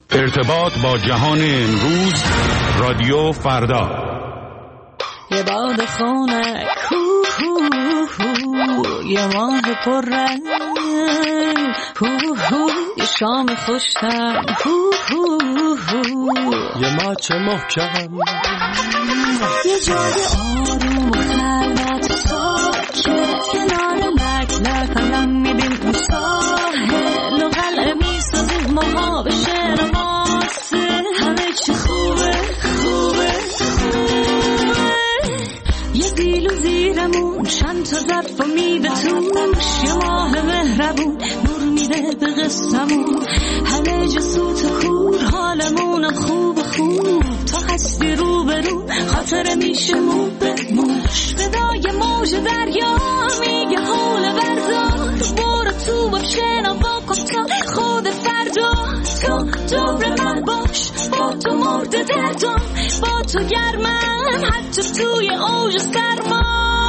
ارتباط با جهان امروز، رادیو فردا. یه باد خونه یه ماه پررنگ یه شام خوشتر یه ماچ محکم، یه جای آروم و خلوت ساکت کنار لک لک الان میبین اون ساحل و قلعه میسازیم ماها به شعر ماسه. همه چی خوبه خوبه خوبه، یه دیلو زیرمون چند تا ظرف و میوه توش، یه ماه مهربون نور میده به قصه‌مون. همه جا سوت و کور حالمونم خوب خوب، تا هستی رو به رو خاطر میشه مو به موش. صدای موج دریا میگه حول بردار، برو تو با شنوا کن تا خود فردا. تو دور من باش، با تو مرد دردم، با تو گرمم حتی توی اوج سرما.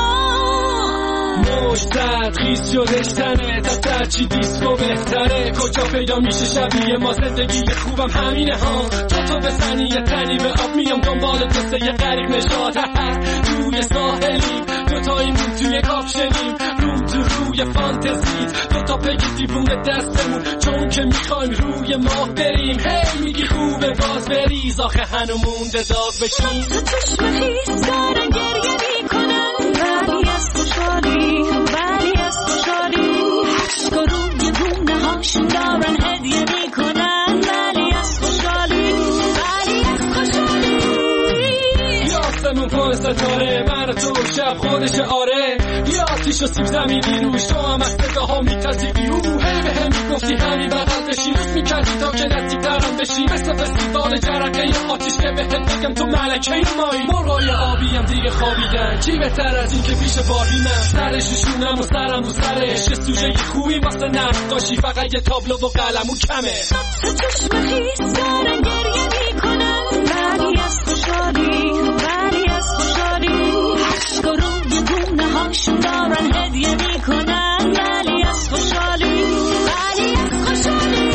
موج زد خیس شدش تنه، تا چی دیسکو بهتره. کجا پیدا میشه شبیه ما، زندگی خوبم همینه ها. تو بزنی یه تنی به آب، میام دنبال دوسته یه غریق نشاد. توی ساحلیم دوتاییمون توی کاپشنیم، رو تو روی فانتزیت دوتا پگی دیوونه دستمون، چون که میخوایم روی ماه بریم. هی میگی خوبه باز بریز، آخه هنو مونده داغ بشیم. تو چشم خیس دارن گریه میکنن، ولی از خوشحالی ولی از خوشحالی. عشق و روی گونه هاشون دارن هدیه میکنن، ولی از خوشحالی ولی از خوشحالی. یاسمون پای ستاره، من و تو شب خودش آره. یا آتیش و سیب زمینی روش، تو هم از نگاه ها میتازیدی. هی به هم میگفتی همین بغل بشی، روز میکردی تا که نزدیک ترم بشی. مثل فستیوال جرقه ی آتیش که بهت بگم تو ملکه مایی. مرغای آبیم دیگه خوابیدن، چی بهتر از این که پیش باربینم. سرششونم و سرم و سرش، یه سوژه خوبی واسه نقاشی، فقط یه تابلو و قلمو کمه. تو چشم خیس دارن گریه میکنن، ولی از خوشحالی ولی از خوشحالی. عشق و روی گونه هاشون دارن هدیه میکنن، ولی از خوشحالی ولی از خوشحالی.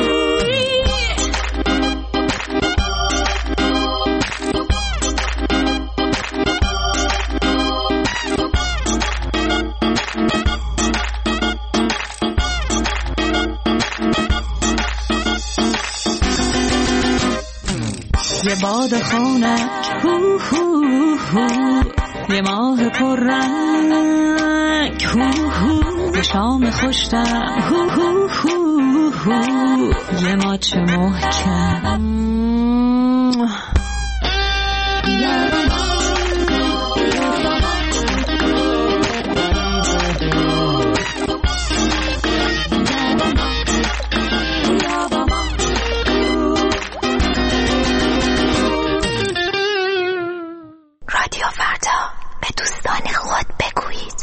یه باد خونک یه ماه پررنگ یه شام خوشتر یه ماچ محکم. رادیو فردا، به دوستان خود بگویید.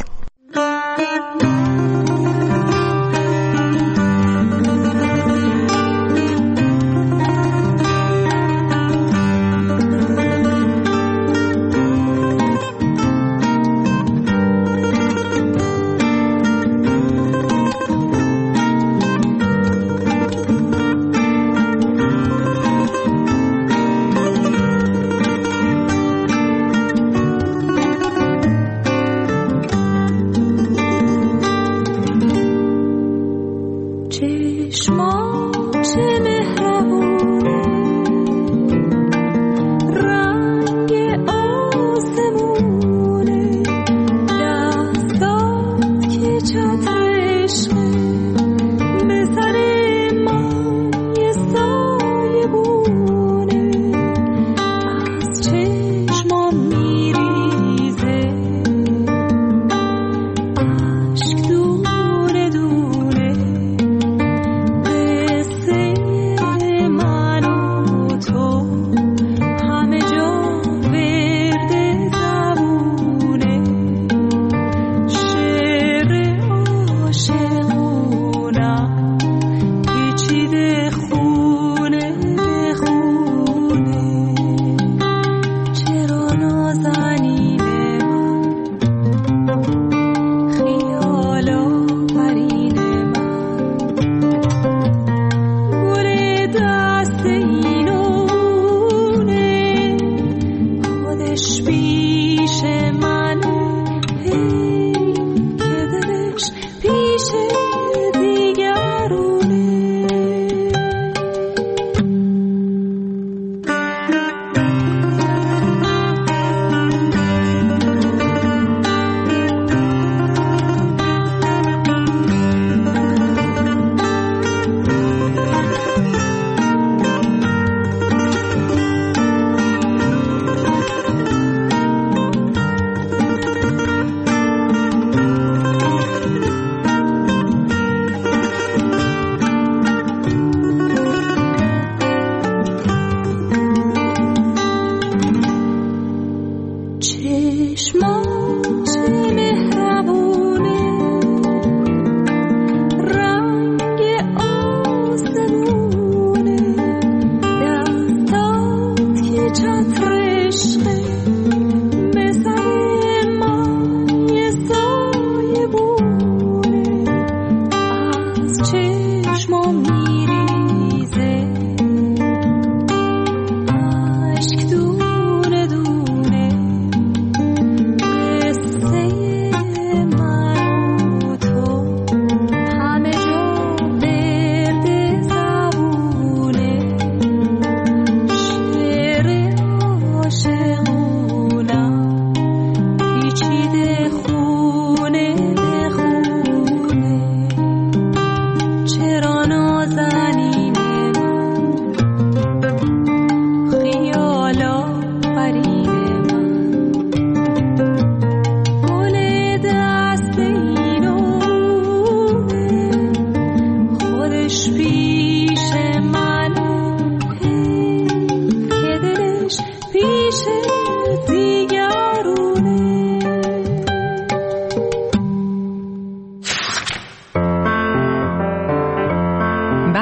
دست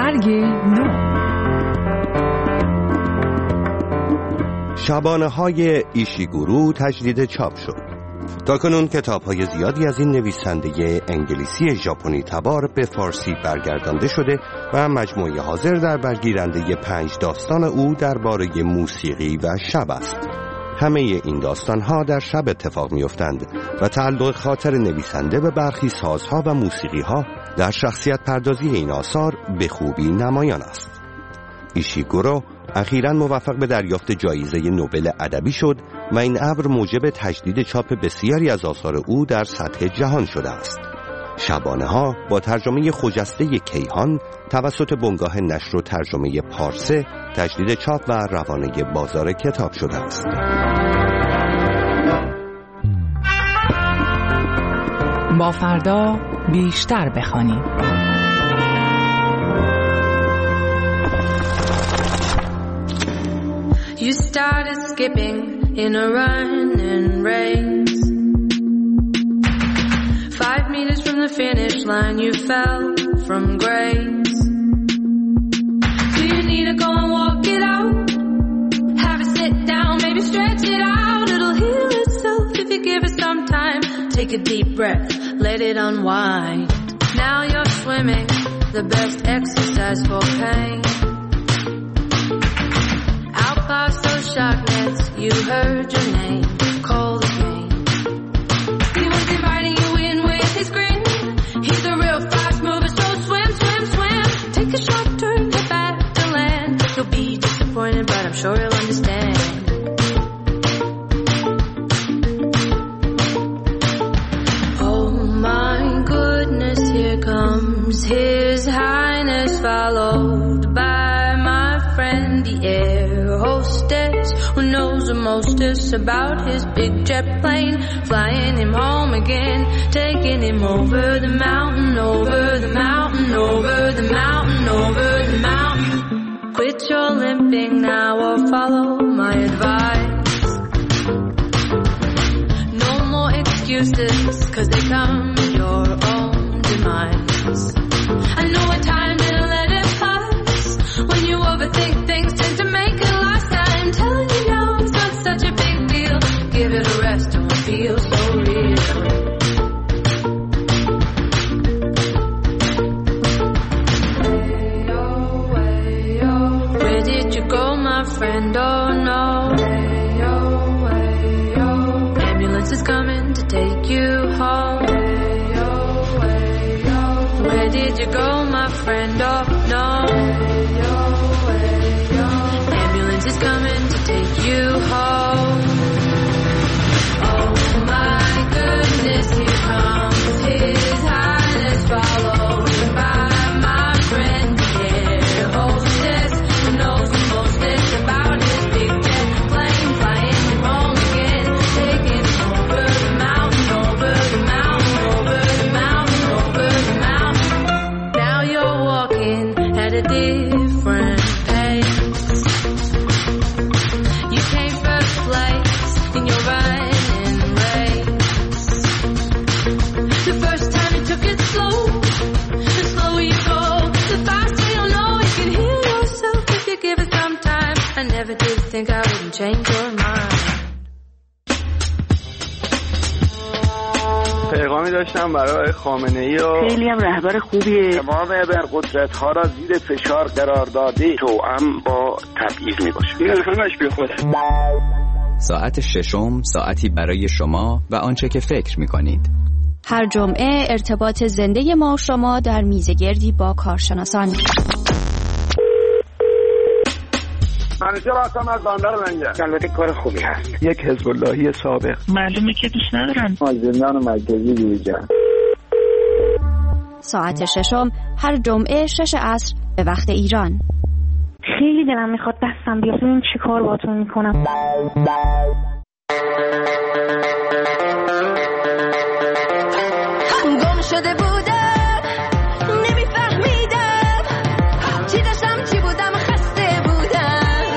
برگ نو. شبانه‌های ایشیگورو تجدید چاپ شد. تاکنون کتاب‌های زیادی از این نویسنده انگلیسی ژاپنی تبار به فارسی برگردانده شده و مجموعه حاضر در برگیرنده 5 داستان او درباره موسیقی و شب است. همه این داستان‌ها در شب اتفاق می‌افتند و تعلق خاطر نویسنده به برخی سازها و موسیقی‌ها در شخصیت پردازی این آثار به خوبی نمایان است. ایشیگورو اخیراً موفق به دریافت جایزه نوبل ادبی شد و این امر موجب تجدید چاپ بسیاری از آثار او در سطح جهان شده است. شبانه‌ها با ترجمه خجسته کیهان توسط بنگاه نشر و ترجمه پارسه تجدید چاپ و روانه بازار کتاب شده است. با فردا بیشتر بخوانیم. You started skipping in a running race. 5 meters from the finish line, you fell from grace. Do you need to go and walk it out? Have a sit down, maybe stretch it out. It'll heal itself if you give it some time. Take a deep breath, let it unwind. Now you're swimming, the best exercise for pain. Past those shark nets, you heard your name, called again. He was inviting you in with his grin. He's a real fast mover, so swim, swim, swim. Take a sharp turn, get back to land. You'll be disappointed, but I'm sure he'll understand. Oh my goodness, here comes His Highness, followed by my friend, the air hostess, who knows the mostest about his big jet plane, flying him home again, taking him over the mountain, over the mountain, over the mountain, over the mountain. Quit your limping now or follow my advice. No more excuses, 'cause they come with your own demise. I know a time didn't let it pass. When you overthink things, tend to make it last. I'm telling you now, it's not such a big deal. Give it a rest, don't feel so real. Where did you go, my friend? Oh no. Ambulance is coming to take you home. Where did you go, my friend? Oh no. Ambulance is coming to take you home. Oh my goodness, here comes His Highness, followed by my friend, the air hostess, who knows the mostest about his big jet plane, flying him home again, taking him over the mountain, over the mountain, over the mountain, over the mountain. Now you're walking at a different pace. You came first place in your running race. The first time you took it slow, the slower you go, the faster you'll know you can heal yourself if you give it some time. I never did think I wouldn't change your mind. پیغامی داشتم برای خامنه‌ای و خیلی هم رهبر خوبیه. تمام ابرقدرت‌ها را زیر فشار قرار داده، توأم با تبعیض میباشه. این همش بی خوده. ساعت ششم، ساعتی برای شما و آنچه که فکر میکنید. هر جمعه ارتباط زنده ما و شما در میزگردی با کارشناسان. منیجر هستم از بندر منجر. البته کار خوبی هست. یک حزب اللهی سابق. معلومه که دوست ندارن. زندان مرکزی جویجان. ساعت ششم هر جمعه 6 عصر به وقت ایران. خیلی دلم میخواد دستم بیاد ببینم چی کار باهاتون میکنم. گم شده بودم، نمیفهمیدم چی داشتم چی بودم، خسته بودم.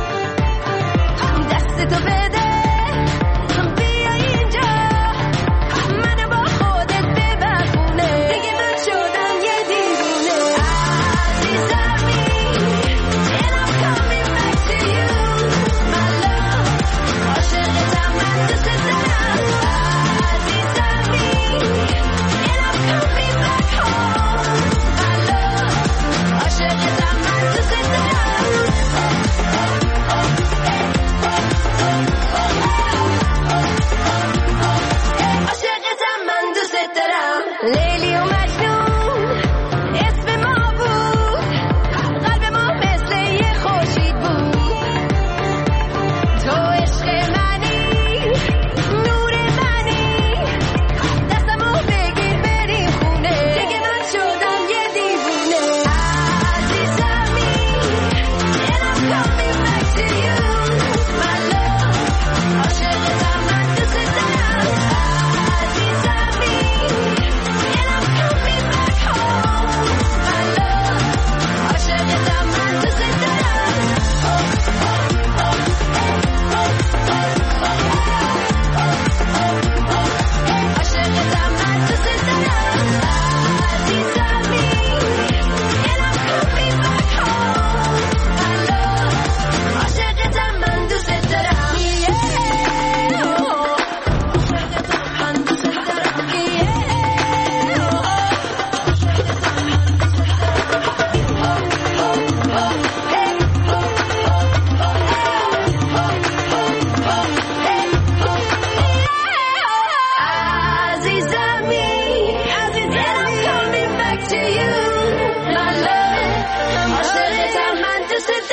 دست تو بده بیا اینجا، منو با خودت ببر خونه، دیگه من شدم یه دیوونه. عزیزم مثل